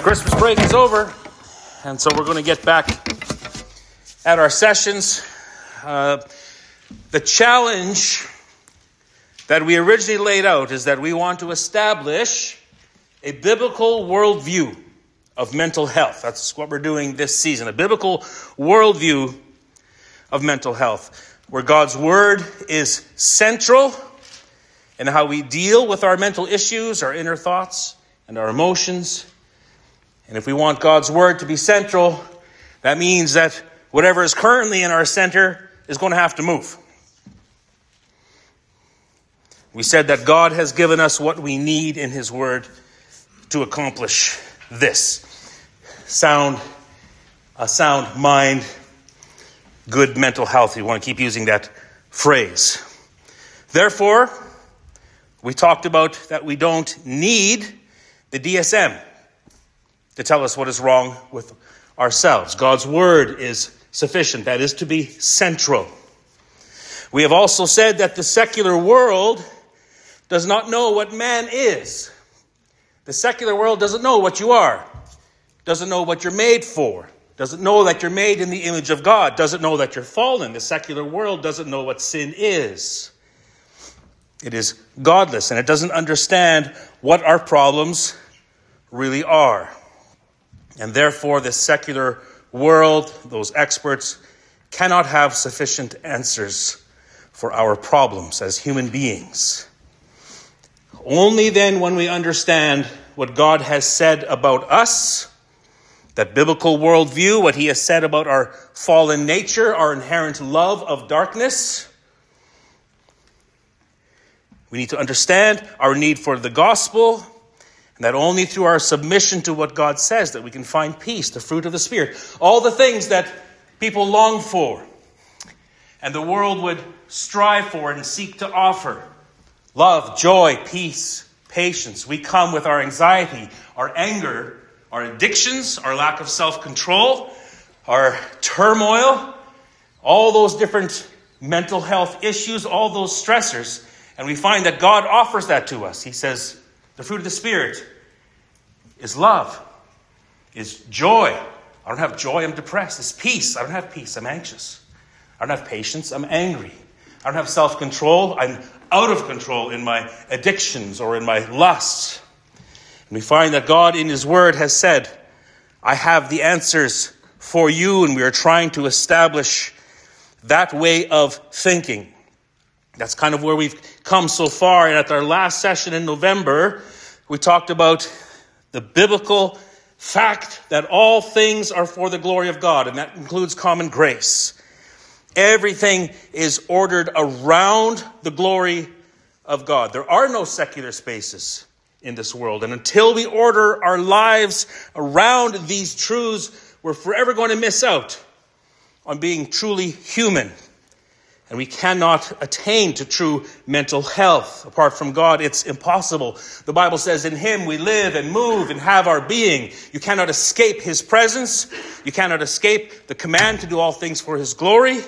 Christmas break is over, and so we're going to get back at our sessions. The challenge that we originally laid out is that we want to establish a biblical worldview of mental health. That's what we're doing this season, a biblical worldview of mental health, where God's word is central in how we deal with our mental issues, our inner thoughts, and our emotions. And if we want God's word to be central, that means that whatever is currently in our center is going to have to move. We said that God has given us what we need in his word to accomplish this. A sound mind, good mental health. We want to keep using that phrase. Therefore, we talked about that we don't need the DSM to tell us what is wrong with ourselves. God's word is sufficient. That is to be central. We have also said that the secular world does not know what man is. The secular world doesn't know what you are. Doesn't know what you're made for. Doesn't know that you're made in the image of God. Doesn't know that you're fallen. The secular world doesn't know what sin is. It is godless, and it doesn't understand what our problems really are. And therefore, the secular world, those experts, cannot have sufficient answers for our problems as human beings. Only then, when we understand what God has said about us, that biblical worldview, what he has said about our fallen nature, our inherent love of darkness, we need to understand our need for the gospel, and that only through our submission to what God says that we can find peace, the fruit of the Spirit. All the things that people long for and the world would strive for and seek to offer. Love, joy, peace, patience. We come with our anxiety, our anger, our addictions, our lack of self-control, our turmoil, all those different mental health issues, all those stressors. And we find that God offers that to us. He says, the fruit of the Spirit is love, is joy. I don't have joy, I'm depressed. It's peace. I don't have peace, I'm anxious. I don't have patience, I'm angry. I don't have self-control, I'm out of control in my addictions or in my lusts. And we find that God in his word has said, I have the answers for you, and we are trying to establish that way of thinking. That's kind of where we've come so far. And at our last session in November, we talked about the biblical fact that all things are for the glory of God, and that includes common grace. Everything is ordered around the glory of God. There are no secular spaces in this world. And until we order our lives around these truths, we're forever going to miss out on being truly human. And we cannot attain to true mental health. Apart from God, it's impossible. The Bible says in him we live and move and have our being. You cannot escape his presence. You cannot escape the command to do all things for his glory.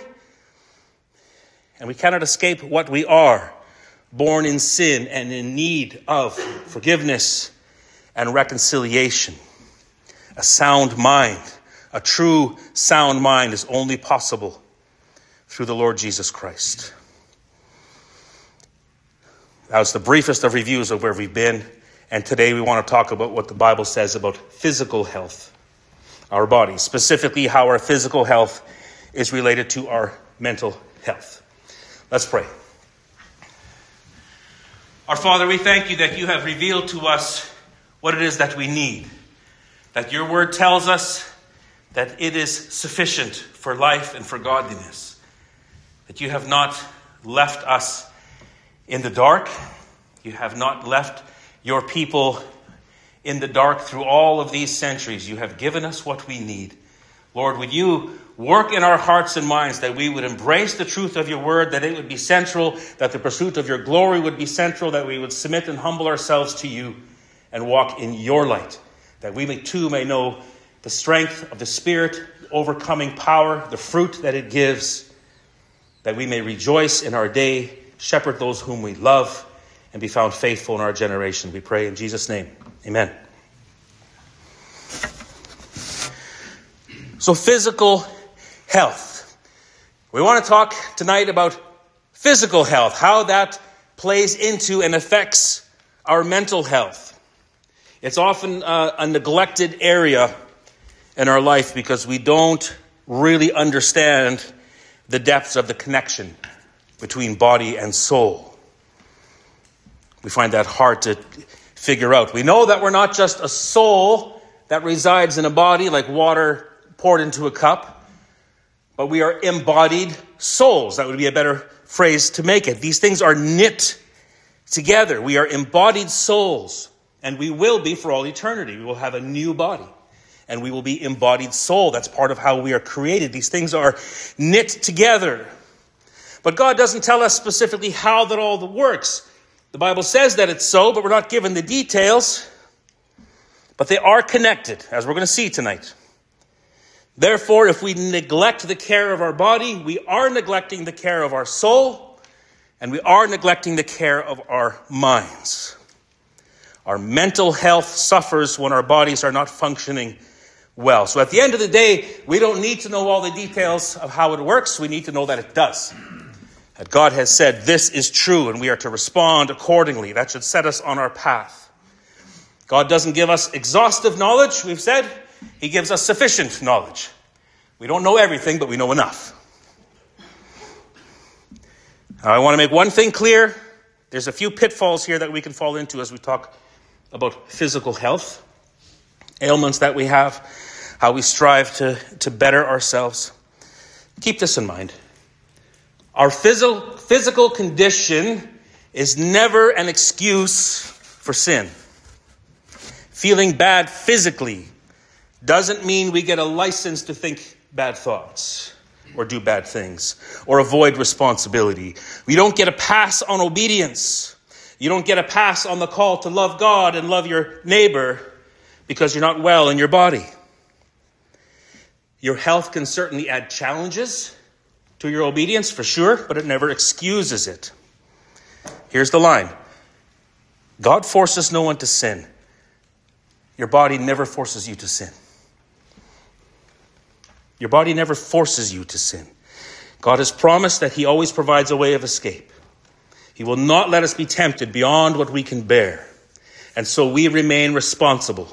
And we cannot escape what we are, born in sin and in need of forgiveness and reconciliation. A sound mind, a true sound mind is only possible through the Lord Jesus Christ. That was the briefest of reviews of where we've been. And today we want to talk about what the Bible says about physical health, our bodies, specifically how our physical health is related to our mental health. Let's pray. Our Father, we thank you that you have revealed to us what it is that we need. That your word tells us that it is sufficient for life and for godliness. That you have not left us in the dark. You have not left your people in the dark through all of these centuries. You have given us what we need. Lord, would you work in our hearts and minds that we would embrace the truth of your word, that it would be central, that the pursuit of your glory would be central, that we would submit and humble ourselves to you and walk in your light, that we too may know the strength of the Spirit, overcoming power, the fruit that it gives, that we may rejoice in our day, shepherd those whom we love, and be found faithful in our generation. We pray in Jesus' name. Amen. So physical health. We want to talk tonight about physical health, how that plays into and affects our mental health. It's often a neglected area in our life because we don't really understand the depths of the connection between body and soul. We find that hard to figure out. We know that we're not just a soul that resides in a body like water poured into a cup, but we are embodied souls. That would be a better phrase to make it. These things are knit together. We are embodied souls, and we will be for all eternity. We will have a new body, and we will be embodied soul. That's part of how we are created. These things are knit together. But God doesn't tell us specifically how that all works. The Bible says that it's so, but we're not given the details. But they are connected, as we're going to see tonight. Therefore, if we neglect the care of our body, we are neglecting the care of our soul, and we are neglecting the care of our minds. Our mental health suffers when our bodies are not functioning well. So at the end of the day, we don't need to know all the details of how it works. We need to know that it does. That God has said this is true, and we are to respond accordingly. That should set us on our path. God doesn't give us exhaustive knowledge, we've said. He gives us sufficient knowledge. We don't know everything, but we know enough. I want to make one thing clear. There's a few pitfalls here that we can fall into as we talk about physical health, ailments that we have, how we strive to better ourselves. Keep this in mind. Our physical condition is never an excuse for sin. Feeling bad physically doesn't mean we get a license to think bad thoughts or do bad things or avoid responsibility. We don't get a pass on obedience. You don't get a pass on the call to love God and love your neighbor because you're not well in your body. Your health can certainly add challenges to your obedience, for sure, but it never excuses it. Here's the line. God forces no one to sin. Your body never forces you to sin. Your body never forces you to sin. God has promised that he always provides a way of escape. He will not let us be tempted beyond what we can bear. And so we remain responsible.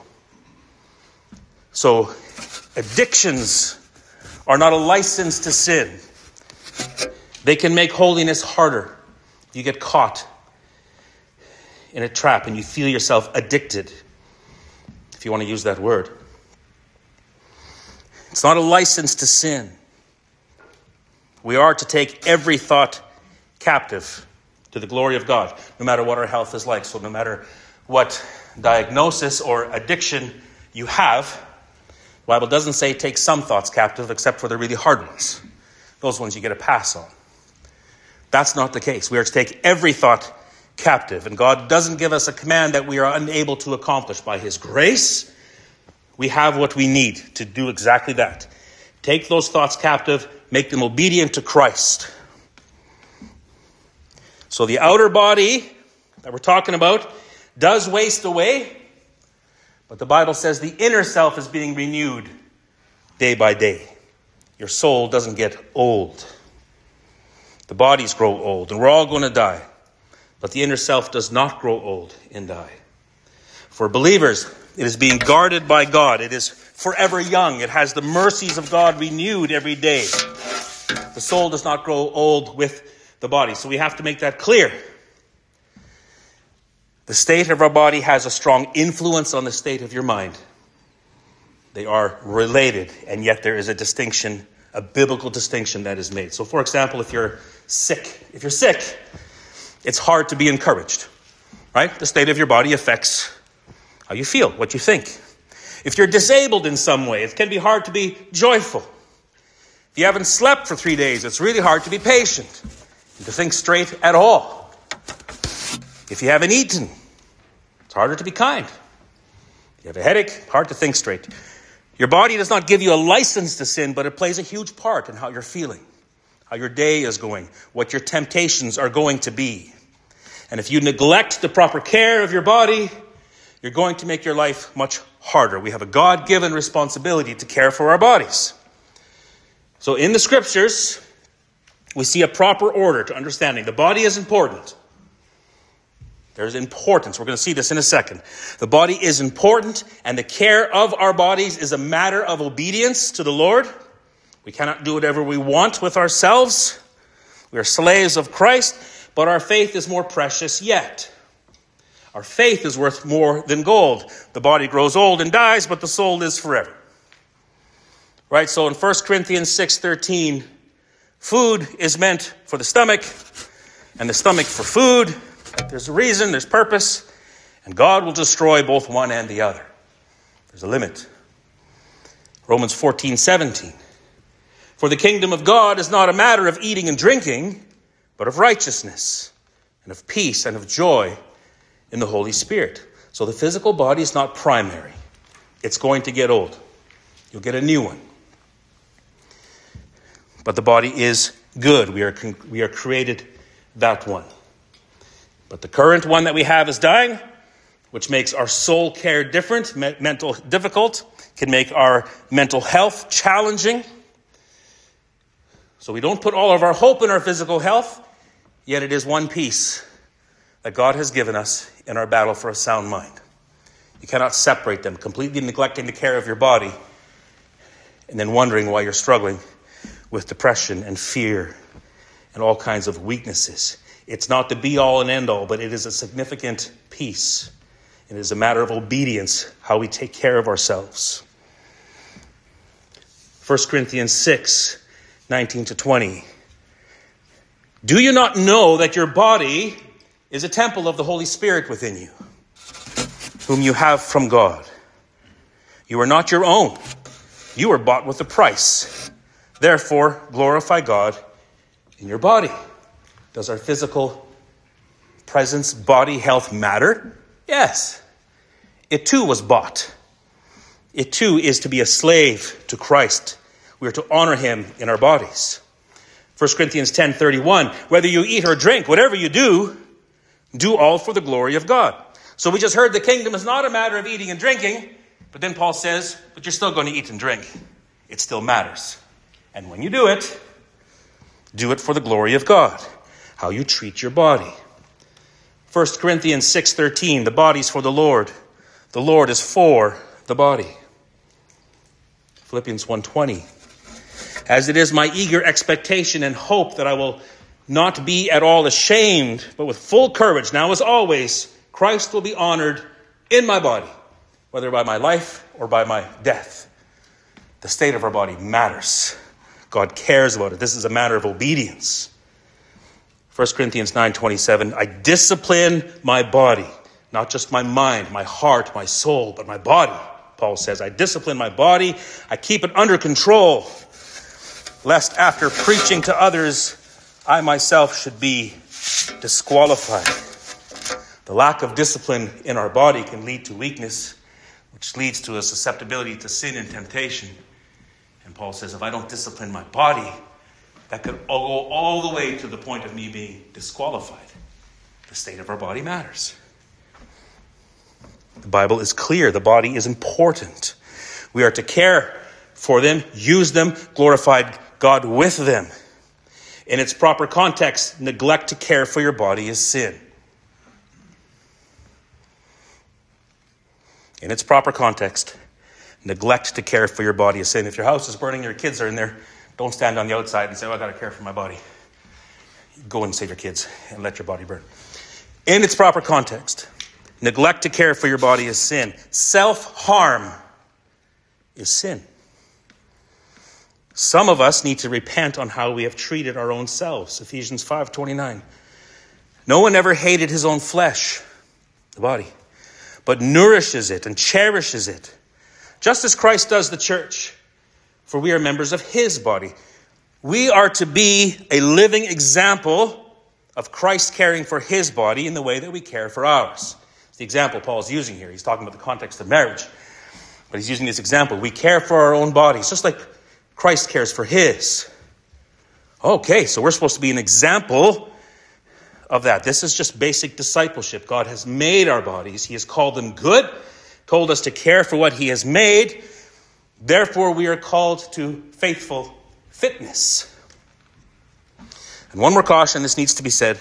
So addictions are not a license to sin. They can make holiness harder. You get caught in a trap and you feel yourself addicted, if you want to use that word. It's not a license to sin. We are to take every thought captive to the glory of God, no matter what our health is like. So no matter what diagnosis or addiction you have, the Bible doesn't say take some thoughts captive except for the really hard ones. Those ones you get a pass on. That's not the case. We are to take every thought captive. And God doesn't give us a command that we are unable to accomplish. By his grace, we have what we need to do exactly that. Take those thoughts captive, make them obedient to Christ. So the outer body that we're talking about does waste away, but the Bible says the inner self is being renewed day by day. Your soul doesn't get old. The bodies grow old, and we're all going to die. But the inner self does not grow old and die. For believers, it is being guarded by God. It is forever young. It has the mercies of God renewed every day. The soul does not grow old with the body. So we have to make that clear. The state of our body has a strong influence on the state of your mind. They are related, and yet there is a distinction, a biblical distinction that is made. So, for example, if you're sick, it's hard to be encouraged, right? The state of your body affects how you feel, what you think. If you're disabled in some way, it can be hard to be joyful. If you haven't slept for 3 days, it's really hard to be patient and to think straight at all. If you haven't eaten, it's harder to be kind. If you have a headache, hard to think straight. Your body does not give you a license to sin, but it plays a huge part in how you're feeling, how your day is going, what your temptations are going to be. And if you neglect the proper care of your body, you're going to make your life much harder. We have a God-given responsibility to care for our bodies. So in the scriptures, we see a proper order to understanding. The body is important. There's importance. We're going to see this in a second. The body is important, and the care of our bodies is a matter of obedience to the Lord. We cannot do whatever we want with ourselves. We are slaves of Christ, but our faith is more precious yet. Our faith is worth more than gold. The body grows old and dies, but the soul lives forever. Right? So in 1 Corinthians 6:13, food is meant for the stomach, and the stomach for food. There's a reason, there's purpose, and God will destroy both one and the other. There's a limit. Romans 14:17. For the kingdom of God is not a matter of eating and drinking, but of righteousness and of peace and of joy in the Holy Spirit. So the physical body is not primary. It's going to get old. You'll get a new one. But the body is good. We are created that one. But the current one that we have is dying, which makes our soul care difficult, can make our mental health challenging. So we don't put all of our hope in our physical health, yet it is one piece that God has given us in our battle for a sound mind. You cannot separate them, completely neglecting the care of your body and then wondering why you're struggling with depression and fear and all kinds of weaknesses. It's not the be-all and end-all, but it is a significant piece. It is a matter of obedience, how we take care of ourselves. 1 Corinthians 6:19-20. Do you not know that your body is a temple of the Holy Spirit within you, whom you have from God? You are not your own. You were bought with a price. Therefore, glorify God in your body. Does our physical presence, body health matter? Yes. It too was bought. It too is to be a slave to Christ. We are to honor him in our bodies. 1 Corinthians 10:31, whether you eat or drink, whatever you do all for the glory of God. So we just heard the kingdom is not a matter of eating and drinking, but then Paul says, but you're still going to eat and drink. It still matters. And when you do it for the glory of God. How you treat your body. 1 Corinthians 6:13, the body's for the Lord. The Lord is for the body. Philippians 1:20, as it is my eager expectation and hope that I will not be at all ashamed, but with full courage, now as always, Christ will be honored in my body, whether by my life or by my death. The state of our body matters. God cares about it. This is a matter of obedience. 1 Corinthians 9:27, I discipline my body, not just my mind, my heart, my soul, but my body. Paul says, I discipline my body. I keep it under control, lest after preaching to others, I myself should be disqualified. The lack of discipline in our body can lead to weakness, which leads to a susceptibility to sin and temptation. And Paul says, if I don't discipline my body, that could go all the way to the point of me being disqualified. The state of our body matters. The Bible is clear. The body is important. We are to care for them, use them, glorify God with them. In its proper context, neglect to care for your body is sin. In its proper context, neglect to care for your body is sin. If your house is burning, your kids are in there, don't stand on the outside and say, I got to care for my body. Go and save your kids and let your body burn. In its proper context, neglect to care for your body is sin. Self-harm is sin. Some of us need to repent on how we have treated our own selves. Ephesians 5:29. No one ever hated his own flesh, the body, but nourishes it and cherishes it, just as Christ does the church. For we are members of his body. We are to be a living example of Christ caring for his body in the way that we care for ours. It's the example Paul is using here. He's talking about the context of marriage. But he's using this example. We care for our own bodies, just like Christ cares for his. Okay, so we're supposed to be an example of that. This is just basic discipleship. God has made our bodies. He has called them good, told us to care for what he has made. Therefore, we are called to faithful fitness. And one more caution, this needs to be said.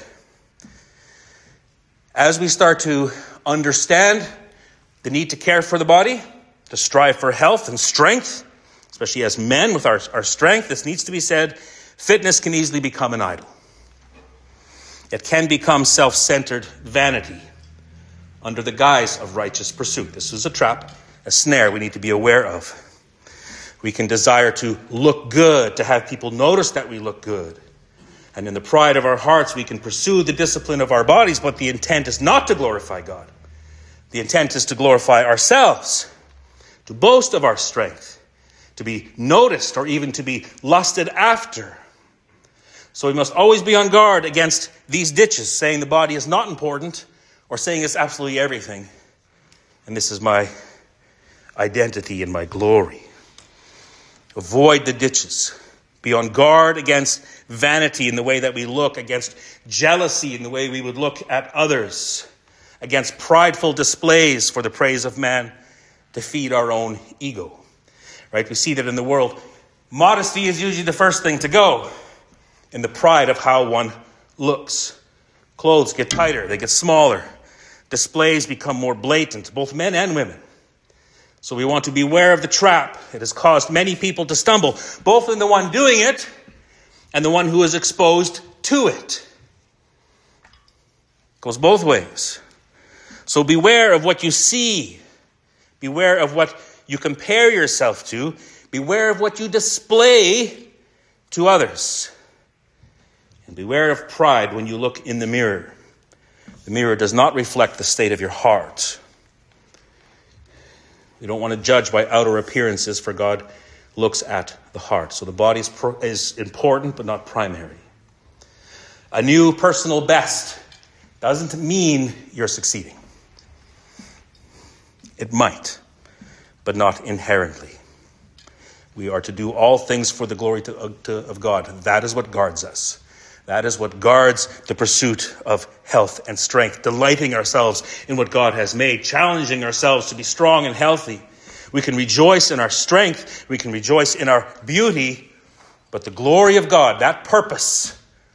As we start to understand the need to care for the body, to strive for health and strength, especially as men with our strength, this needs to be said, fitness can easily become an idol. It can become self-centered vanity under the guise of righteous pursuit. This is a trap, a snare we need to be aware of. We can desire to look good, to have people notice that we look good. And in the pride of our hearts, we can pursue the discipline of our bodies, but the intent is not to glorify God. The intent is to glorify ourselves, to boast of our strength, to be noticed or even to be lusted after. So we must always be on guard against these ditches, saying the body is not important or saying it's absolutely everything. And this is my identity and my glory. Avoid the ditches. Be on guard against vanity in the way that we look, against jealousy in the way we would look at others, against prideful displays for the praise of man to feed our own ego. Right? We see that in the world, modesty is usually the first thing to go in the pride of how one looks. Clothes get tighter, they get smaller. Displays become more blatant, both men and women. So we want to beware of the trap. It has caused many people to stumble, both in the one doing it and the one who is exposed to it. It goes both ways. So beware of what you see. Beware of what you compare yourself to. Beware of what you display to others. And beware of pride when you look in the mirror. The mirror does not reflect the state of your heart. We don't want to judge by outer appearances, for God looks at the heart. So the body is important, but not primary. A new personal best doesn't mean you're succeeding. It might, but not inherently. We are to do all things for the glory of God. That is what guards us. That is what guards the pursuit of health and strength, delighting ourselves in what God has made, challenging ourselves to be strong and healthy. We can rejoice in our strength, we can rejoice in our beauty, but the glory of God, that purpose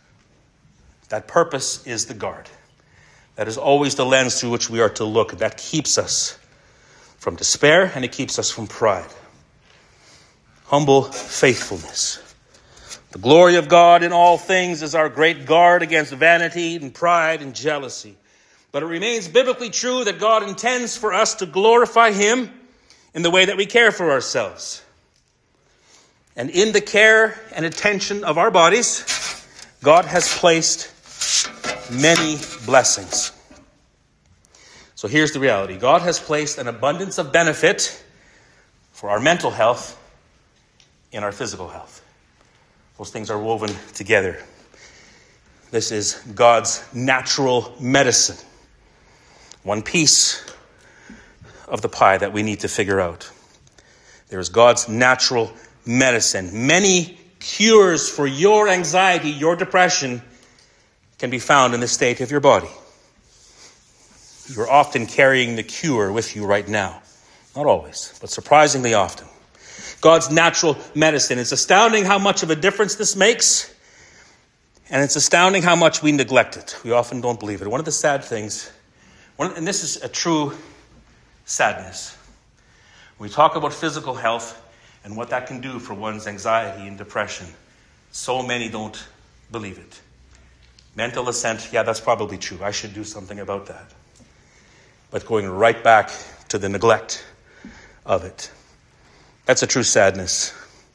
is the guard. That is always the lens through which we are to look. That keeps us from despair and it keeps us from pride. Humble faithfulness. The glory of God in all things is our great guard against vanity and pride and jealousy. But it remains biblically true that God intends for us to glorify Him in the way that we care for ourselves. And in the care and attention of our bodies, God has placed many blessings. So here's the reality. God has placed an abundance of benefit for our mental health in our physical health. Those things are woven together. This is God's natural medicine. One piece of the pie that we need to figure out. There is God's natural medicine. Many cures for your anxiety, your depression, can be found in the state of your body. You're often carrying the cure with you right now. Not always, but surprisingly often. God's natural medicine. It's astounding how much of a difference this makes. And it's astounding how much we neglect it. We often don't believe it. One of the sad things, and this is a true sadness. When we talk about physical health and what that can do for one's anxiety and depression, so many don't believe it. Mental assent, yeah, that's probably true. I should do something about that. But going right back to the neglect of it. That's a true sadness.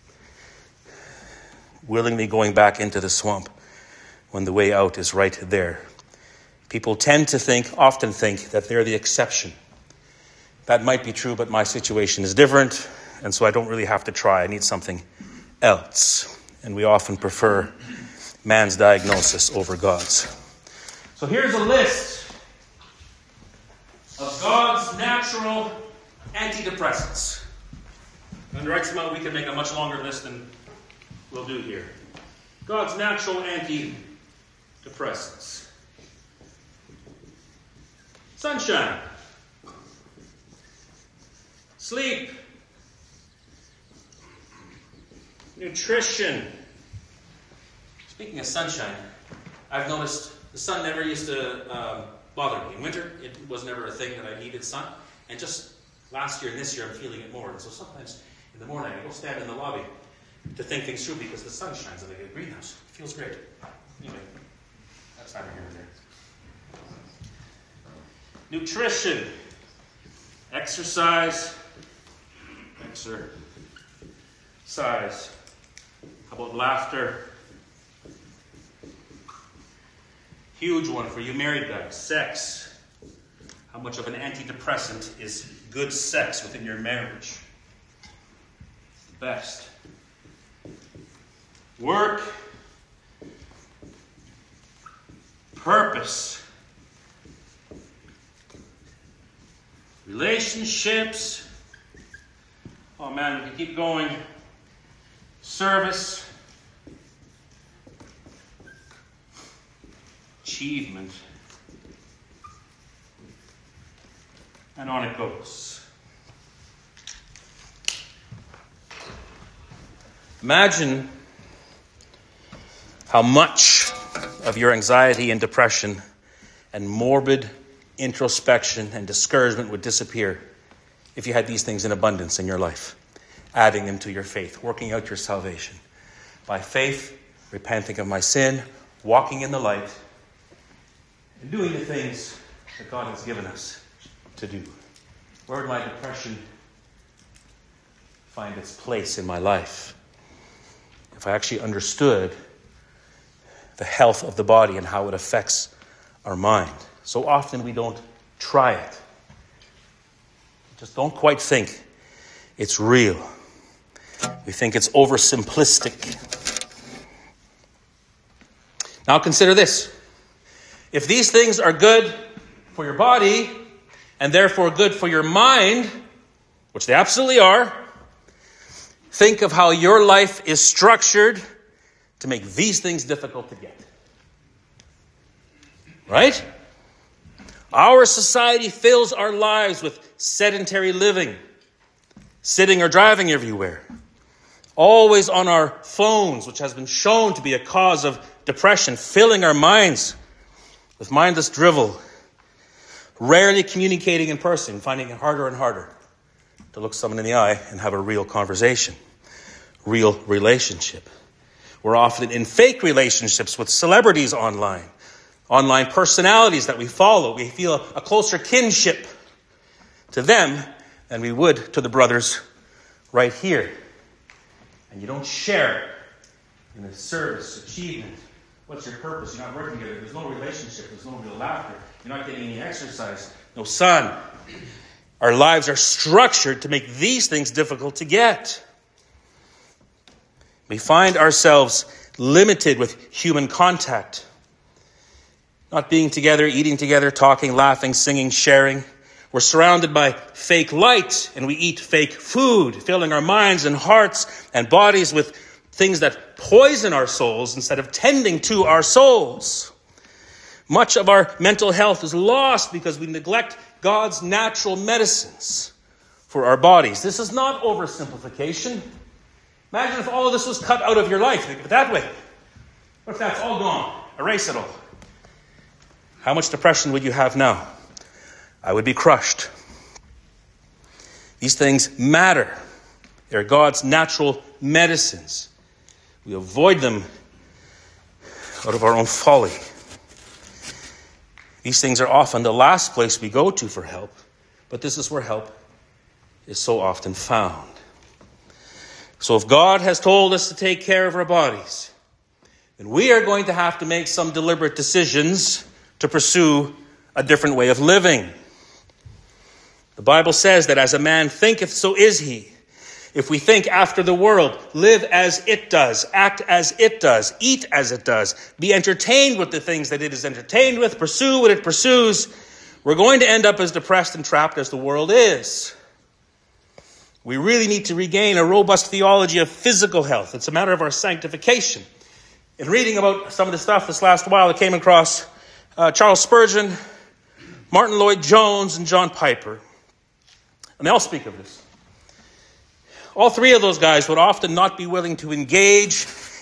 Willingly going back into the swamp when the way out is right there. People tend to often think that they're the exception. That might be true, but my situation is different, and so I don't really have to try. I need something else. And we often prefer man's diagnosis over God's. So here's a list of God's natural antidepressants. Under X amount, we can make a much longer list than we'll do here. God's natural antidepressants. Sunshine. Sleep. Nutrition. Speaking of sunshine, I've noticed the sun never used to bother me. In winter, it was never a thing that I needed sun. And just last year and this year, I'm feeling it more. And so sometimes in the morning, I go stand in the lobby to think things through because the sun shines in the greenhouse. It feels great. Anyway, that's neither here nor there. Nutrition. Exercise. How about laughter? Huge one for you married guys. Sex. How much of an antidepressant is good sex within your marriage? The best. Work. Purpose. Relationships. Oh man, we can keep going. Service. Achievement. And on it goes. Imagine how much of your anxiety and depression and morbid introspection and discouragement would disappear if you had these things in abundance in your life, adding them to your faith, working out your salvation. By faith, repenting of my sin, walking in the light, and doing the things that God has given us to do. Where would my depression find its place in my life? If I actually understood the health of the body and how it affects our mind. So often we don't try it. Just don't quite think it's real. We think it's oversimplistic. Now consider this. If these things are good for your body and therefore good for your mind, which they absolutely are, think of how your life is structured to make these things difficult to get. Right? Our society fills our lives with sedentary living, sitting or driving everywhere, always on our phones, which has been shown to be a cause of depression, filling our minds with mindless drivel, rarely communicating in person, finding it harder and harder to look someone in the eye and have a real conversation, real relationship. We're often in fake relationships with celebrities online personalities that we follow. We feel a closer kinship to them than we would to the brothers right here. And you don't share in the service, achievement. What's your purpose? You're not working together. There's no relationship. There's no real laughter. You're not getting any exercise. No sun. Our lives are structured to make these things difficult to get. We find ourselves limited with human contact. Not being together, eating together, talking, laughing, singing, sharing. We're surrounded by fake light and we eat fake food, filling our minds and hearts and bodies with things that poison our souls instead of tending to our souls. Much of our mental health is lost because we neglect God's natural medicines for our bodies. This is not oversimplification. Imagine if all of this was cut out of your life. Think of it that way. What if that's all gone? Erase it all. How much depression would you have now? I would be crushed. These things matter. They're God's natural medicines. We avoid them out of our own folly. These things are often the last place we go to for help, but this is where help is so often found. So if God has told us to take care of our bodies, then we are going to have to make some deliberate decisions to pursue a different way of living. The Bible says that as a man thinketh, so is he. If we think after the world, live as it does, act as it does, eat as it does, be entertained with the things that it is entertained with, pursue what it pursues, we're going to end up as depressed and trapped as the world is. We really need to regain a robust theology of physical health. It's a matter of our sanctification. In reading about some of the stuff this last while, I came across Charles Spurgeon, Martin Lloyd-Jones, and John Piper. And they all speak of this. All three of those guys would often not be willing to engage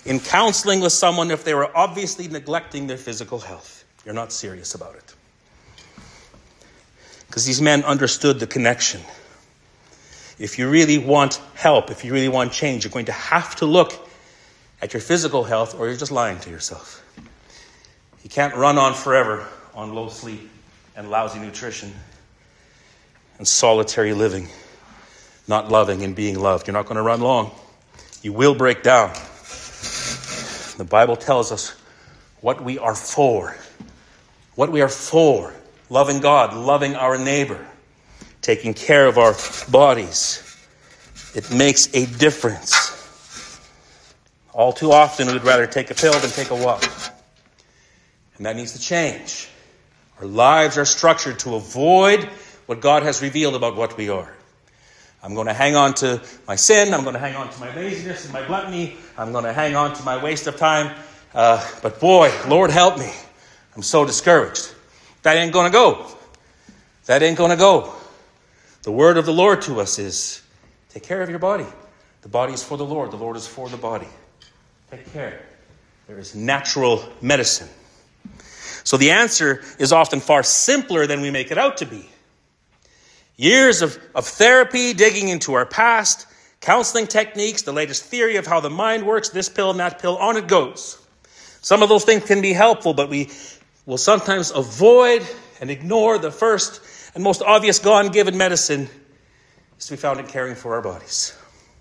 in counseling with someone if they were obviously neglecting their physical health. You're not serious about it. Because these men understood the connection. If you really want help, if you really want change, you're going to have to look at your physical health, or you're just lying to yourself. You can't run on forever on low sleep and lousy nutrition and solitary living, not loving and being loved. You're not going to run long. You will break down. The Bible tells us what we are for. What we are for. Loving God, loving our neighbor, taking care of our bodies. It makes a difference. All too often, we'd rather take a pill than take a walk. And that needs to change. Our lives are structured to avoid what God has revealed about what we are. I'm going to hang on to my sin. I'm going to hang on to my laziness and my gluttony. I'm going to hang on to my waste of time. But boy, Lord help me. I'm so discouraged. That ain't going to go. That ain't going to go. The word of the Lord to us is, take care of your body. The body is for the Lord. The Lord is for the body. Take care. There is natural medicine. So the answer is often far simpler than we make it out to be. Years of therapy, digging into our past, counseling techniques, the latest theory of how the mind works, this pill and that pill, on it goes. Some of those things can be helpful, but we will sometimes avoid and ignore the first and most obvious God-given medicine is to be found in caring for our bodies.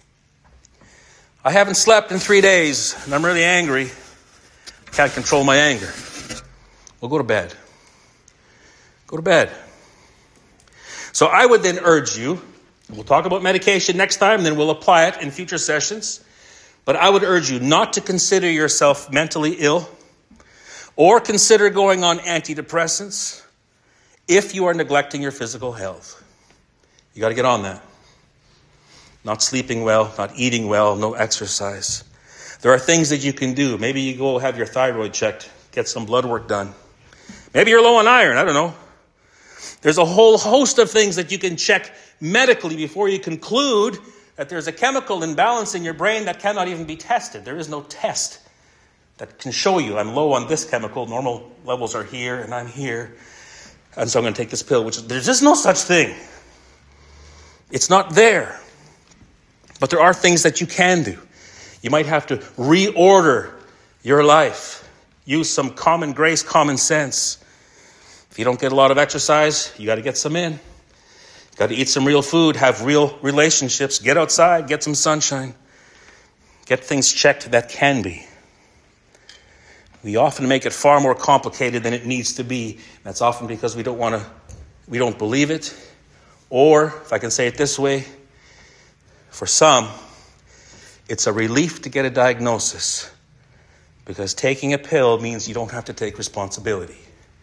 I haven't slept in 3 days, and I'm really angry. I can't control my anger. Well, go to bed. Go to bed. So I would then urge you, and we'll talk about medication next time, and then we'll apply it in future sessions, but I would urge you not to consider yourself mentally ill or consider going on antidepressants if you are neglecting your physical health. You got to get on that. Not sleeping well, not eating well, no exercise. There are things that you can do. Maybe you go have your thyroid checked, get some blood work done. Maybe you're low on iron, I don't know. There's a whole host of things that you can check medically before you conclude that there's a chemical imbalance in your brain that cannot even be tested. There is no test that can show you I'm low on this chemical. Normal levels are here and I'm here. And so I'm going to take this pill, which there's just no such thing. It's not there. But there are things that you can do. You might have to reorder your life. Use some common grace, common sense. If you don't get a lot of exercise, you got to get some in. You got to eat some real food, have real relationships, get outside, get some sunshine. Get things checked that can be. We often make it far more complicated than it needs to be. That's often because we don't believe it. Or, if I can say it this way, for some, it's a relief to get a diagnosis because taking a pill means you don't have to take responsibility.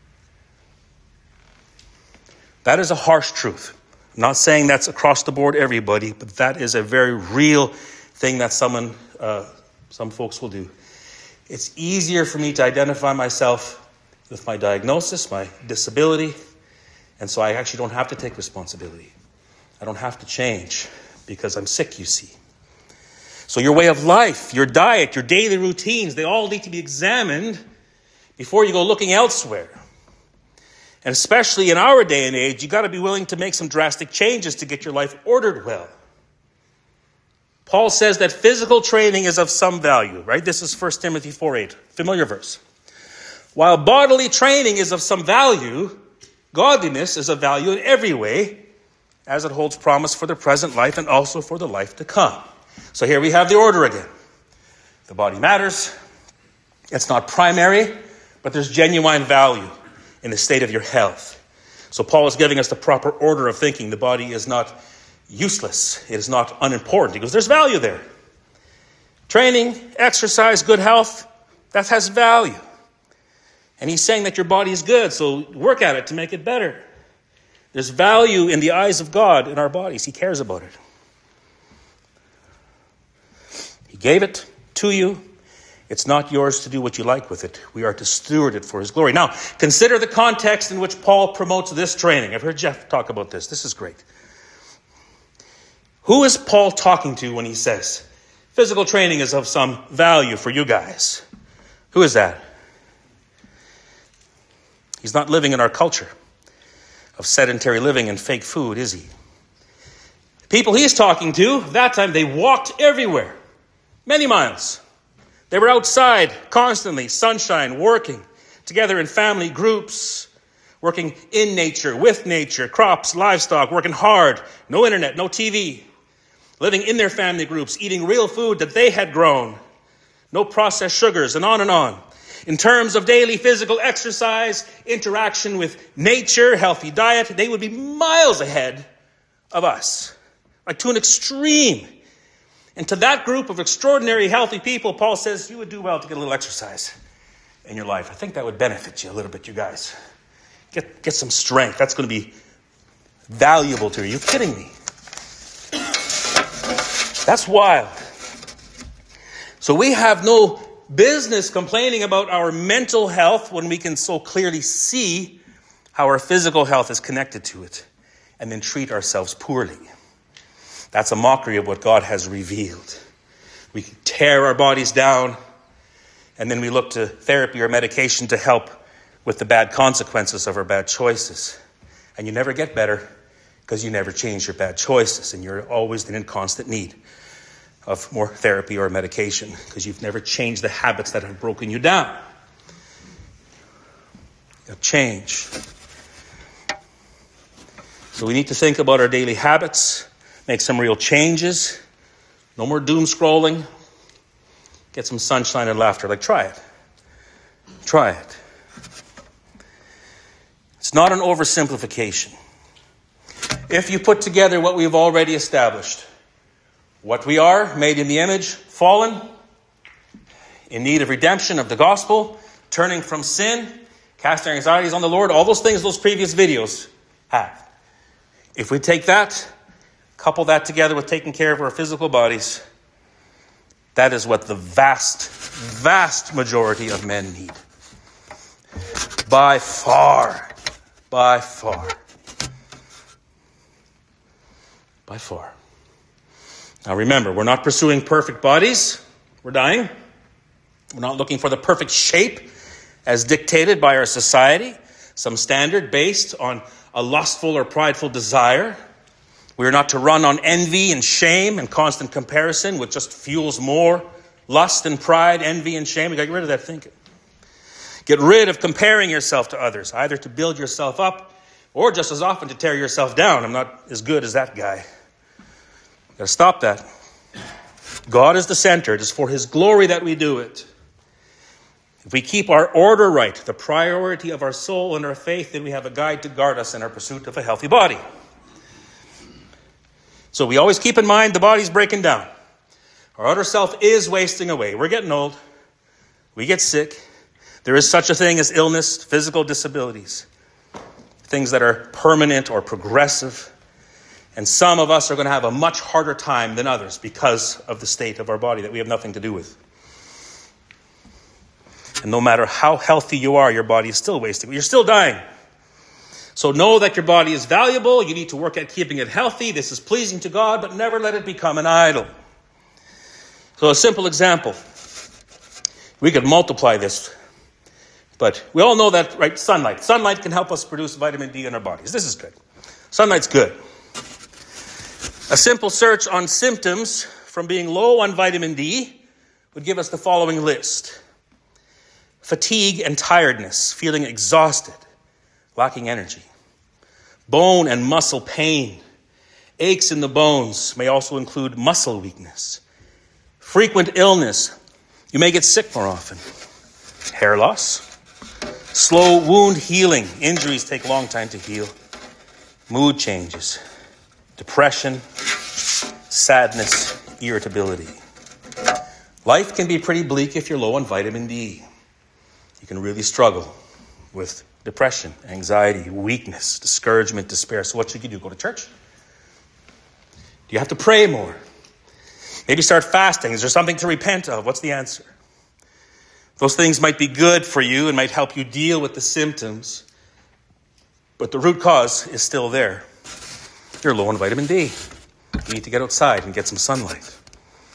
That is a harsh truth. I'm not saying that's across the board everybody, but that is a very real thing that some folks will do. It's easier for me to identify myself with my diagnosis, my disability, and so I actually don't have to take responsibility. I don't have to change because I'm sick, you see. So your way of life, your diet, your daily routines, they all need to be examined before you go looking elsewhere. And especially in our day and age, you got to be willing to make some drastic changes to get your life ordered well. Paul says that physical training is of some value, right? This is 1 Timothy 4:8, familiar verse. While bodily training is of some value, godliness is of value in every way, as it holds promise for the present life and also for the life to come. So here we have the order again. The body matters. It's not primary, but there's genuine value in the state of your health. So Paul is giving us the proper order of thinking. The body is not useless. It is not unimportant. He goes, there's value there. Training, exercise, good health, that has value. And he's saying that your body is good, so work at it to make it better. There's value in the eyes of God in our bodies. He cares about it. He gave it to you. It's not yours to do what you like with it. We are to steward it for his glory. Now, consider the context in which Paul promotes this training. I've heard Jeff talk about this. This is great. Who is Paul talking to when he says, Physical training is of some value for you guys. Who is that? He's not living in our culture of sedentary living and fake food, is he? People he's talking to, that time they walked everywhere, many miles. They were outside constantly, sunshine, working together in family groups, working in nature, with nature, crops, livestock, working hard, no internet, no TV, living in their family groups, eating real food that they had grown, no processed sugars, and on and on. In terms of daily physical exercise, interaction with nature, healthy diet, they would be miles ahead of us, like to an extreme. And to that group of extraordinary healthy people, Paul says, you would do well to get a little exercise in your life. I think that would benefit you a little bit, you guys. Get some strength. That's going to be valuable to you. Are you kidding me? That's wild. So we have no business complaining about our mental health when we can so clearly see how our physical health is connected to it and then treat ourselves poorly. That's a mockery of what God has revealed. We tear our bodies down and then we look to therapy or medication to help with the bad consequences of our bad choices. And you never get better because you never change your bad choices and you're always in constant need of more therapy or medication because you've never changed the habits that have broken you down. You change. So we need to think about our daily habits, make some real changes. No more doom scrolling. Get some sunshine and laughter. Like, try it. Try it. It's not an oversimplification. If you put together what we've already established, what we are, made in the image, fallen, in need of redemption of the gospel, turning from sin, casting our anxieties on the Lord, all those things those previous videos have. If we take that, couple that together with taking care of our physical bodies, that is what the vast, vast majority of men need. By far. By far. By far. Now remember, we're not pursuing perfect bodies. We're dying. We're not looking for the perfect shape as dictated by our society, some standard based on a lustful or prideful desire. We are not to run on envy and shame and constant comparison, which just fuels more lust and pride, envy and shame. We got to get rid of that thinking. Get rid of comparing yourself to others, either to build yourself up or just as often to tear yourself down. I'm not as good as that guy. Got to stop that. God is the center. It is for his glory that we do it. If we keep our order right, the priority of our soul and our faith, then we have a guide to guard us in our pursuit of a healthy body. So we always keep in mind the body's breaking down. Our outer self is wasting away. We're getting old. We get sick. There is such a thing as illness, physical disabilities, things that are permanent or progressive. And some of us are going to have a much harder time than others because of the state of our body that we have nothing to do with. And no matter how healthy you are, your body is still wasting. You're still dying. So know that your body is valuable. You need to work at keeping it healthy. This is pleasing to God, but never let it become an idol. So a simple example. We could multiply this. But we all know that, right? Sunlight. Sunlight can help us produce vitamin D in our bodies. This is good. Sunlight's good. A simple search on symptoms from being low on vitamin D would give us the following list. Fatigue and tiredness, feeling exhausted, lacking energy. Bone and muscle pain. Aches in the bones may also include muscle weakness. Frequent illness. You may get sick more often. Hair loss. Slow wound healing. Injuries take a long time to heal. Mood changes. Depression, sadness, irritability. Life can be pretty bleak if you're low on vitamin D. You can really struggle with depression, anxiety, weakness, discouragement, despair. So what should you do? Go to church? Do you have to pray more? Maybe start fasting. Is there something to repent of? What's the answer? Those things might be good for you and might help you deal with the symptoms, but the root cause is still there. You're low on vitamin D. You need to get outside and get some sunlight.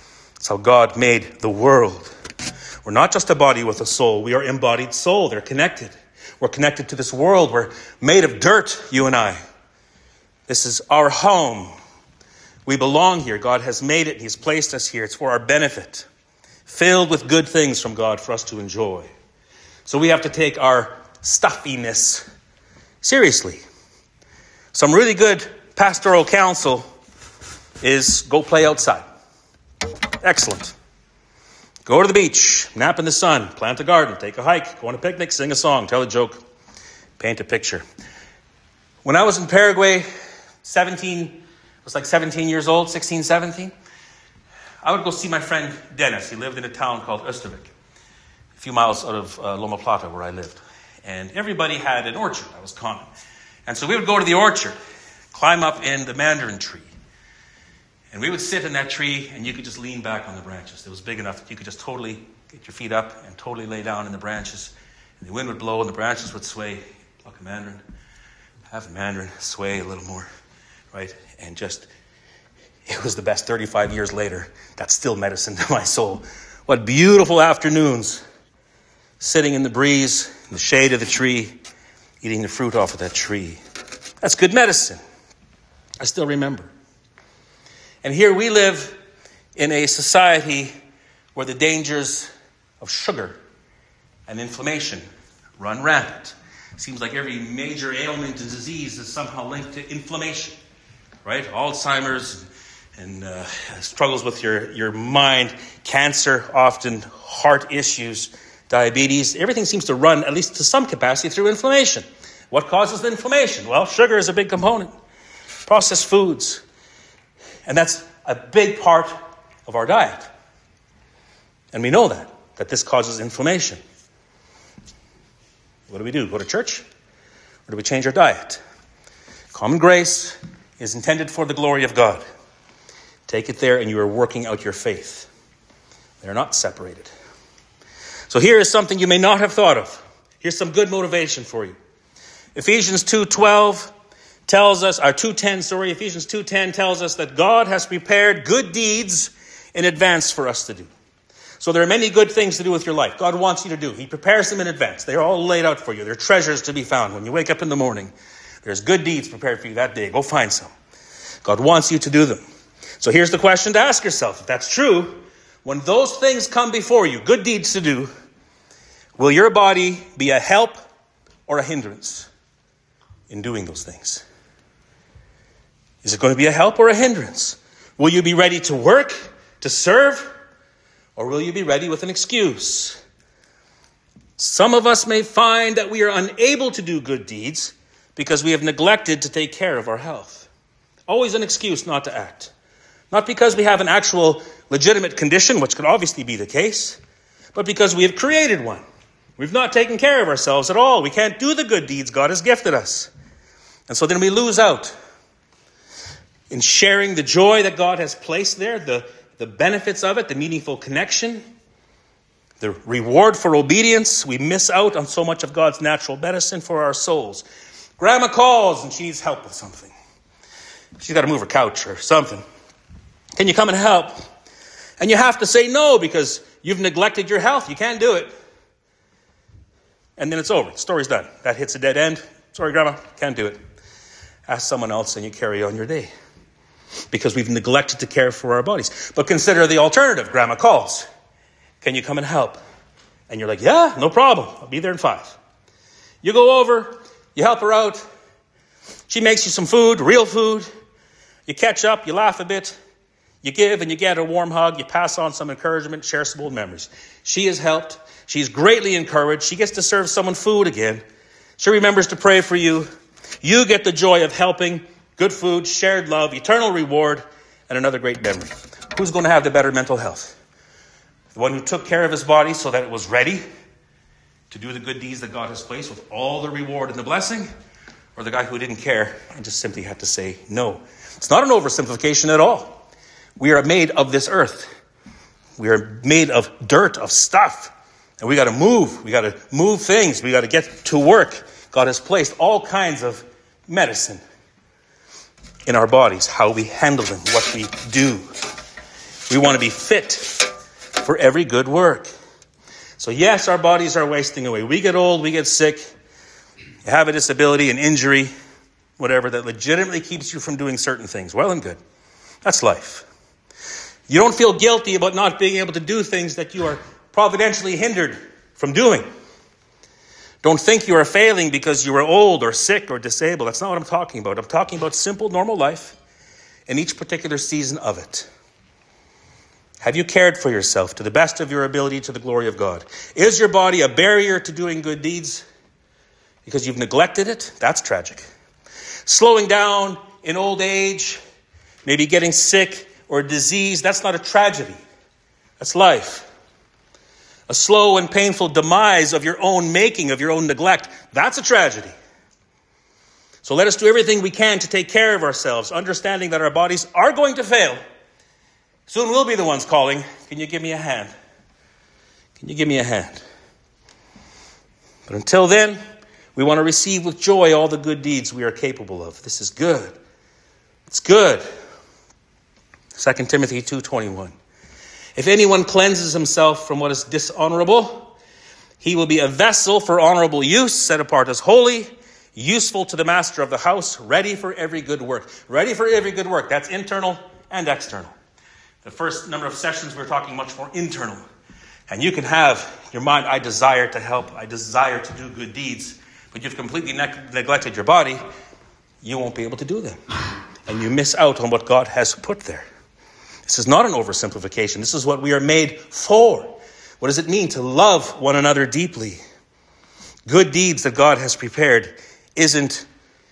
That's how God made the world. We're not just a body with a soul. We are embodied soul. They're connected. We're connected to this world. We're made of dirt, you and I. This is our home. We belong here. God has made it. He's placed us here. It's for our benefit. Filled with good things from God for us to enjoy. So we have to take our stuffiness seriously. Some really good pastoral counsel is go play outside. Excellent. Go to the beach, nap in the sun, plant a garden, take a hike, go on a picnic, sing a song, tell a joke, paint a picture. When I was in Paraguay, 17 years old, 16, 17, I would go see my friend Dennis. He lived in a town called Östervik, a few miles out of Loma Plata where I lived. And everybody had an orchard. That was common. And so we would go to the orchard, climb up in the mandarin tree. And we would sit in that tree, and you could just lean back on the branches. It was big enough that you could just totally get your feet up and totally lay down in the branches. And the wind would blow, and the branches would sway. Pluck a mandarin, have a mandarin, sway a little more, right? And just, it was the best. 35 years later, that's still medicine to my soul. What beautiful afternoons, sitting in the breeze, in the shade of the tree, eating the fruit off of that tree. That's good medicine. I still remember. And here we live in a society where the dangers of sugar and inflammation run rampant. It seems like every major ailment and disease is somehow linked to inflammation, right? Alzheimer's and struggles with your mind, cancer, often heart issues, diabetes. Everything seems to run, at least to some capacity, through inflammation. What causes the inflammation? Well, sugar is a big component. Processed foods. And that's a big part of our diet. And we know that this causes inflammation. What do? Go to church? Or do we change our diet? Common grace is intended for the glory of God. Take it there and you are working out your faith. They're not separated. So here is something you may not have thought of. Here's some good motivation for you. Ephesians 2:12 tells us, Ephesians 2:10 tells us that God has prepared good deeds in advance for us to do. So there are many good things to do with your life. God wants you to do. He prepares them in advance. They're all laid out for you. They're treasures to be found. When you wake up in the morning, there's good deeds prepared for you that day. Go find some. God wants you to do them. So here's the question to ask yourself. If that's true, when those things come before you, good deeds to do, will your body be a help or a hindrance in doing those things? Is it going to be a help or a hindrance? Will you be ready to work, to serve, or will you be ready with an excuse? Some of us may find that we are unable to do good deeds because we have neglected to take care of our health. Always an excuse not to act. Not because we have an actual legitimate condition, which could obviously be the case, but because we have created one. We've not taken care of ourselves at all. We can't do the good deeds God has gifted us. And so then we lose out in sharing the joy that God has placed there, the benefits of it, the meaningful connection, the reward for obedience. We miss out on so much of God's natural medicine for our souls. Grandma calls and she needs help with something. She's got to move her couch or something. Can you come and help? And you have to say no because you've neglected your health. You can't do it. And then it's over. The story's done. That hits a dead end. Sorry, Grandma, can't do it. Ask someone else and you carry on your day. Because we've neglected to care for our bodies. But consider the alternative. Grandma calls. Can you come and help? And you're like, yeah, no problem. I'll be there in 5. You go over. You help her out. She makes you some food, real food. You catch up. You laugh a bit. You give and you get a warm hug. You pass on some encouragement. Share some old memories. She is helped. She's greatly encouraged. She gets to serve someone food again. She remembers to pray for you. You get the joy of helping. Good food, shared love, eternal reward, and another great memory. Who's going to have the better mental health? The one who took care of his body so that it was ready to do the good deeds that God has placed with all the reward and the blessing? Or the guy who didn't care and just simply had to say no? It's not an oversimplification at all. We are made of this earth. We are made of dirt, of stuff. And we got to move. We got to move things. We got to get to work. God has placed all kinds of medicine in our bodies, how we handle them, what we do. We want to be fit for every good work. So yes, our bodies are wasting away. We get old, we get sick, you have a disability, an injury, whatever, that legitimately keeps you from doing certain things. Well and good. That's life. You don't feel guilty about not being able to do things that you are providentially hindered from doing. Don't think you are failing because you are old or sick or disabled. That's not what I'm talking about. I'm talking about simple, normal life in each particular season of it. Have you cared for yourself to the best of your ability to the glory of God? Is your body a barrier to doing good deeds because you've neglected it? That's tragic. Slowing down in old age, maybe getting sick or disease, that's not a tragedy. That's life. A slow and painful demise of your own making, of your own neglect, that's a tragedy. So let us do everything we can to take care of ourselves, understanding that our bodies are going to fail. Soon we'll be the ones calling, can you give me a hand? Can you give me a hand? But until then, we want to receive with joy all the good deeds we are capable of. This is good. It's good. 2 Timothy 2:21. If anyone cleanses himself from what is dishonorable, he will be a vessel for honorable use, set apart as holy, useful to the master of the house, ready for every good work. Ready for every good work. That's internal and external. The first number of sessions, we're talking much more internal. And you can have your mind, I desire to help, I desire to do good deeds, but you've completely neglected your body, you won't be able to do them. And you miss out on what God has put there. This is not an oversimplification. This is what we are made for. What does it mean to love one another deeply? Good deeds that God has prepared isn't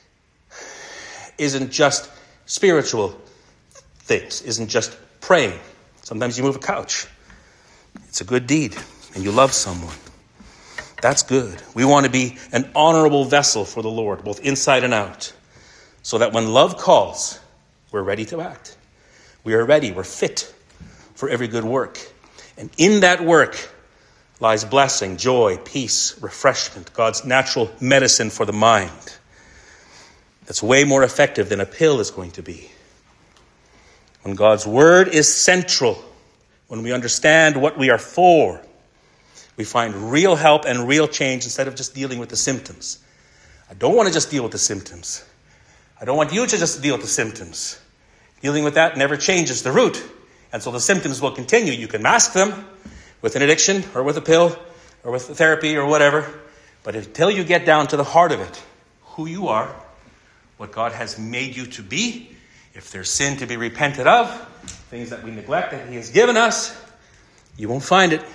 just spiritual things, isn't just praying. Sometimes you move a couch. It's a good deed, and you love someone. That's good. We want to be an honorable vessel for the Lord, both inside and out, so that when love calls, we're ready to act. We are ready. We're fit for every good work. And in that work lies blessing, joy, peace, refreshment, God's natural medicine for the mind. That's way more effective than a pill is going to be. When God's word is central, when we understand what we are for, we find real help and real change instead of just dealing with the symptoms. I don't want to just deal with the symptoms. I don't want you to just deal with the symptoms. Dealing with that never changes the root. And so the symptoms will continue. You can mask them with an addiction or with a pill or with therapy or whatever. But until you get down to the heart of it, who you are, what God has made you to be, if there's sin to be repented of, things that we neglect that He has given us, you won't find it.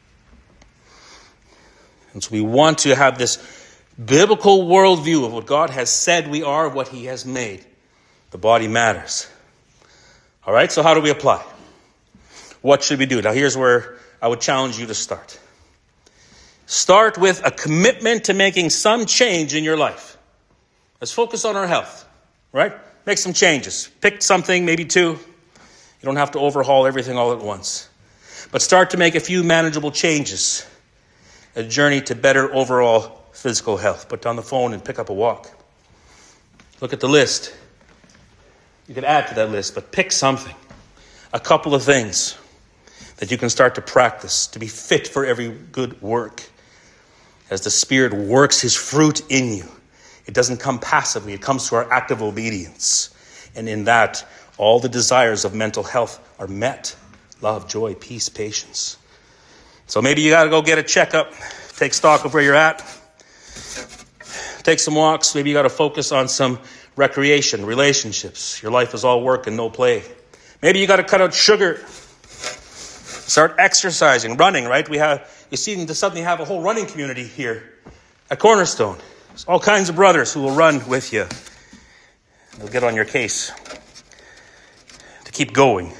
And so we want to have this biblical worldview of what God has said we are, of what He has made. The body matters. All right, so how do we apply? What should we do? Now, here's where I would challenge you to start. Start with a commitment to making some change in your life. Let's focus on our health, right? Make some changes. Pick something, maybe two. You don't have to overhaul everything all at once. But start to make a few manageable changes. A journey to better overall physical health. Put down the phone and pick up a walk. Look at the list. You could add to that list, but pick something. A couple of things that you can start to practice to be fit for every good work. As the Spirit works His fruit in you, it doesn't come passively. It comes through our active obedience. And in that, all the desires of mental health are met. Love, joy, peace, patience. So maybe you got to go get a checkup. Take stock of where you're at. Take some walks. Maybe you got to focus on some recreation, relationships. Your life is all work and no play. Maybe you got to cut out sugar. Start exercising, running, right? You seem to suddenly have a whole running community here at Cornerstone. There's all kinds of brothers who will run with you. They'll get on your case to keep going.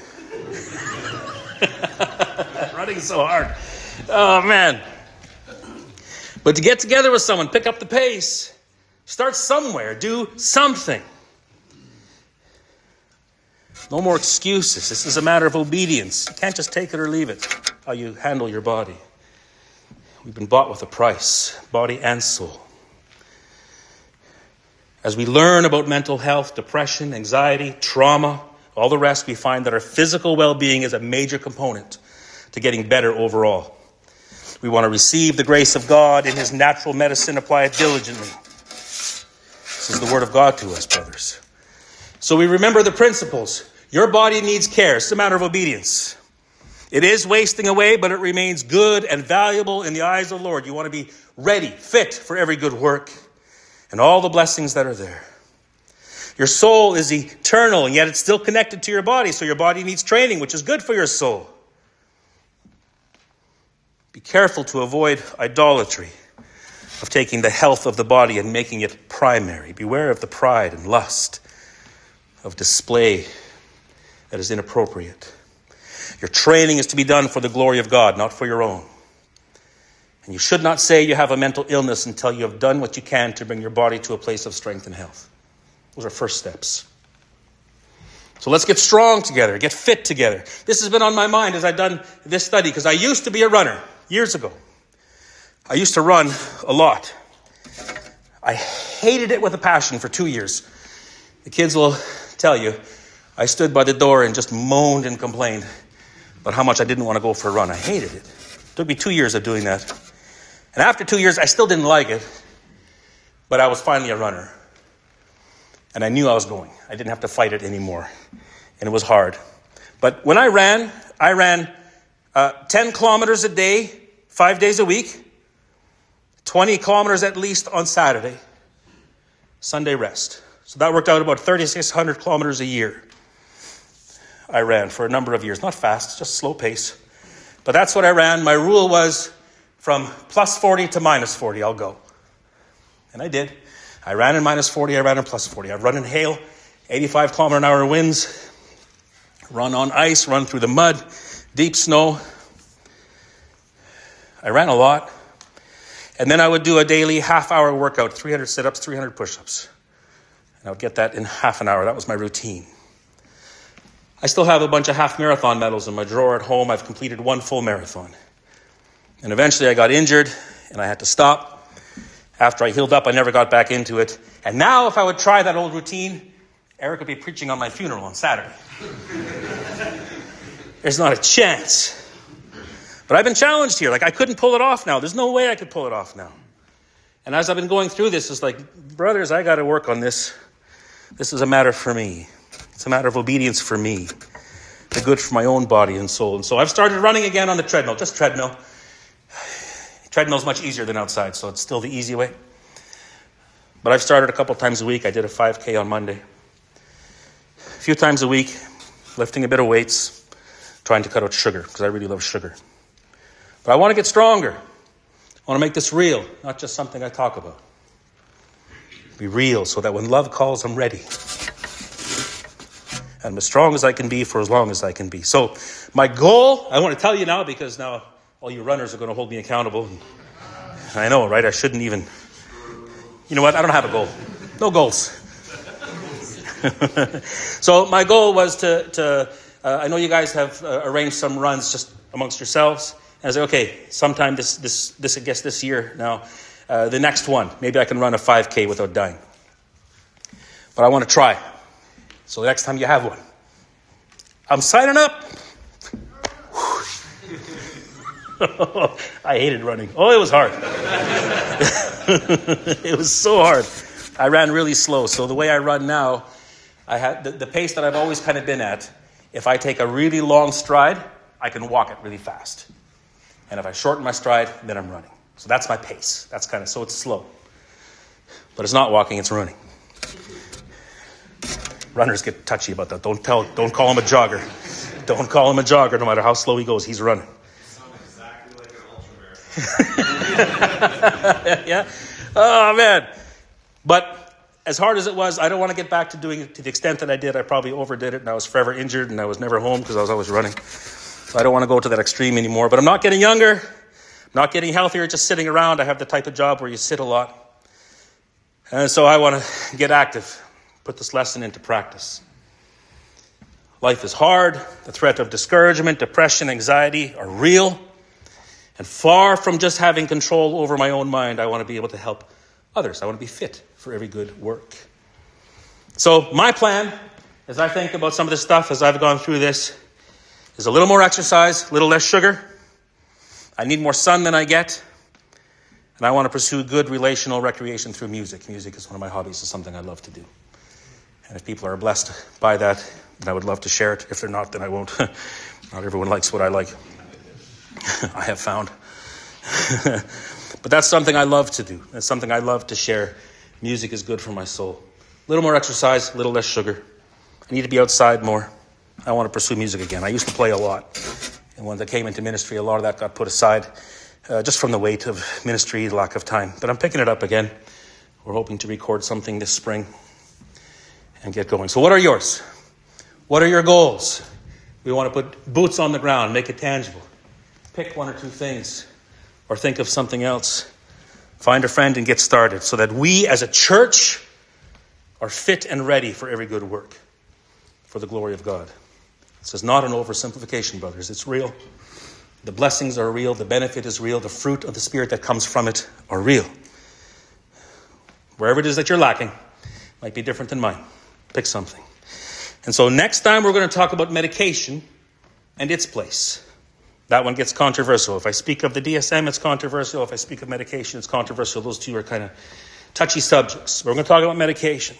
Running so hard. Oh, man. But to get together with someone, pick up the pace. Start somewhere. Do something. No more excuses. This is a matter of obedience. You can't just take it or leave it, how you handle your body. We've been bought with a price, body and soul. As we learn about mental health, depression, anxiety, trauma, All the rest, we find that our physical well-being is a major component to getting better overall. We want to receive the grace of God in his natural medicine, apply it diligently. This is the word of God to us, brothers. So we remember the principles. Your body needs care. It's a matter of obedience. It is wasting away, but it remains good and valuable in the eyes of the Lord. You want to be ready, fit for every good work and all the blessings that are there. Your soul is eternal, and yet it's still connected to your body. So your body needs training, which is good for your soul. Be careful to avoid idolatry of taking the health of the body and making it primary. Beware of the pride and lust of display that is inappropriate. Your training is to be done for the glory of God, not for your own. And you should not say you have a mental illness until you have done what you can to bring your body to a place of strength and health. Those are first steps. So let's get strong together, get fit together. This has been on my mind as I've done this study, because I used to be a runner years ago. I used to run a lot. I hated it with a passion for 2 years. The kids will tell you, I stood by the door and just moaned and complained about how much I didn't want to go for a run. I hated it. It took me 2 years of doing that. And after 2 years, I still didn't like it, but I was finally a runner. And I knew I was going. I didn't have to fight it anymore. And it was hard. But when I ran 10 kilometers a day, 5 days a week, 20 kilometers at least on Saturday, Sunday rest. So that worked out about 3,600 kilometers a year. I ran for a number of years. Not fast, just slow pace. But that's what I ran. My rule was from plus 40 to minus 40, I'll go. And I did. I ran in minus 40, I ran in plus 40. I've run in hail, 85 kilometer an hour winds, run on ice, run through the mud, deep snow. I ran a lot. And then I would do a daily half-hour workout, 300 sit-ups, 300 push-ups. And I would get that in half an hour. That was my routine. I still have a bunch of half-marathon medals in my drawer at home. I've completed one full marathon. And eventually I got injured, and I had to stop. After I healed up, I never got back into it. And now if I would try that old routine, Eric would be preaching on my funeral on Saturday. There's not a chance. But I've been challenged here. I couldn't pull it off now. There's no way I could pull it off now. And as I've been going through this, it's like, brothers, I got to work on this. This is a matter for me. It's a matter of obedience for me. The good for my own body and soul. And so I've started running again on the treadmill, just treadmill. Treadmill's much easier than outside, so it's still the easy way. But I've started a couple times a week. I did a 5K on Monday. A few times a week, lifting a bit of weights, trying to cut out sugar, because I really love sugar. But I want to get stronger. I want to make this real, not just something I talk about. Be real, so that when love calls, I'm ready. And I'm as strong as I can be for as long as I can be. So my goal, I want to tell you now, because now all you runners are going to hold me accountable. I know, right? I shouldn't even. You know what? I don't have a goal. No goals. So my goal was to I know you guys have arranged some runs just amongst yourselves. And I said, okay, sometime this I guess this year now, the next one, maybe I can run a 5K without dying. But I want to try. So the next time you have one, I'm signing up. I hated running. Oh, it was hard. It was so hard. I ran really slow. So the way I run now, I had the pace that I've always kind of been at. If I take a really long stride, I can walk it really fast. And if I shorten my stride, then I'm running. So that's my pace. That's kind of, so it's slow. But it's not walking, it's running. Runners get touchy about that. Don't call him a jogger. Don't call him a jogger, no matter how slow he goes, he's running. Exactly like an ultramarathon. Yeah. Oh, man. But as hard as it was, I don't want to get back to doing it to the extent that I did. I probably overdid it, and I was forever injured, and I was never home because I was always running. So I don't want to go to that extreme anymore. But I'm not getting younger. I'm not getting healthier, just sitting around. I have the type of job where you sit a lot. And so I want to get active, put this lesson into practice. Life is hard. The threat of discouragement, depression, anxiety are real. And far from just having control over my own mind, I want to be able to help others. I want to be fit for every good work. So my plan as I think about some of this stuff, as I've gone through this, is a little more exercise, a little less sugar. I need more sun than I get. And I want to pursue good relational recreation through music. Music is one of my hobbies. It's something I love to do. And if people are blessed by that, then I would love to share it. If they're not, then I won't. Not everyone likes what I like. I have found. But that's something I love to do. That's something I love to share. Music is good for my soul. A little more exercise, a little less sugar. I need to be outside more. I want to pursue music again. I used to play a lot. And when I came into ministry, a lot of that got put aside just from the weight of ministry, lack of time. But I'm picking it up again. We're hoping to record something this spring and get going. So what are yours? What are your goals? We want to put boots on the ground, make it tangible. Pick one or two things or think of something else. Find a friend and get started so that we as a church are fit and ready for every good work for the glory of God. This is not an oversimplification, brothers. It's real. The blessings are real. The benefit is real. The fruit of the Spirit that comes from it are real. Wherever it is that you're lacking might be different than mine. Pick something. And so next time we're going to talk about medication and its place. That one gets controversial. If I speak of the DSM, it's controversial. If I speak of medication, it's controversial. Those two are kind of touchy subjects. We're going to talk about medication.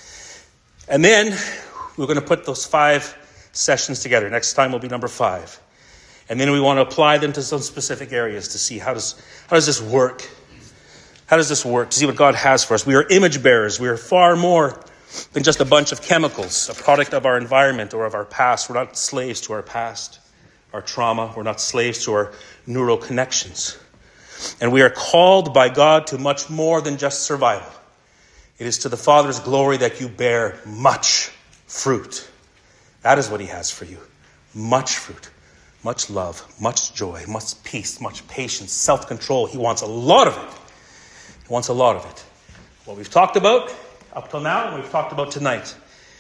And then we're going to put those 5 sessions together. Next time will be number 5. And then we want to apply them to some specific areas to see how does this work? How does this work? To see what God has for us. We are image bearers. We are far more than just a bunch of chemicals, a product of our environment or of our past. We're not slaves to our past, our trauma. We're not slaves to our neural connections. And we are called by God to much more than just survival. It is to the Father's glory that you bear much fruit. That is what he has for you. Much fruit, much love, much joy, much peace, much patience, self-control. He wants a lot of it. He wants a lot of it. What we've talked about up till now, and we've talked about tonight.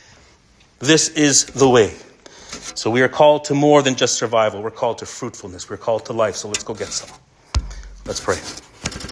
This is the way. So we are called to more than just survival. We're called to fruitfulness. We're called to life. So let's go get some. Let's pray.